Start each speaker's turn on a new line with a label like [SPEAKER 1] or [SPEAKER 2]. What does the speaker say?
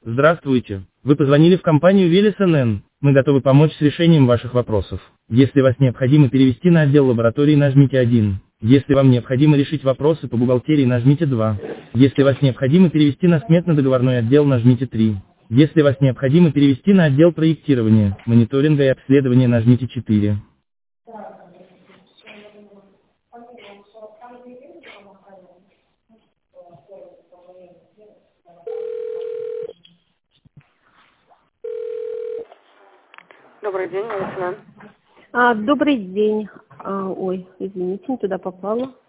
[SPEAKER 1] Здравствуйте. Вы позвонили в компанию Велес НН. Мы готовы помочь с решением ваших вопросов. Если вас необходимо перевести на отдел лаборатории, нажмите 1. Если вам необходимо решить вопросы по бухгалтерии, нажмите 2. Если вас необходимо перевести на сметно-договорной отдел, нажмите 3. Если вас необходимо перевести на отдел проектирования, мониторинга и обследования, нажмите 4.
[SPEAKER 2] Добрый день, Александр.
[SPEAKER 3] Добрый день. Ой, извините, не туда попала.